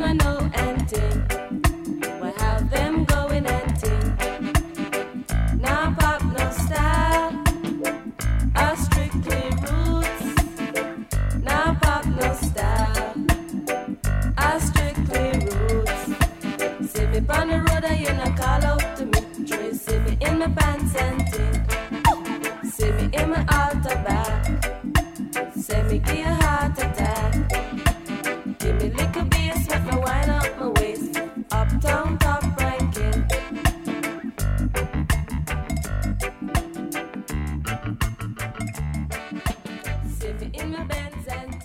I know and ting. We have them going and ting. Nah pop, no style. I strictly roots. Nah pop, no style. I strictly roots. See me on the road and you not call out to me. Try see me in my pants and ting. See me in my altar back. Say me give a heart attack. Give me little bass, make me wind up my waist. Uptown top ranking. See me in my Benz and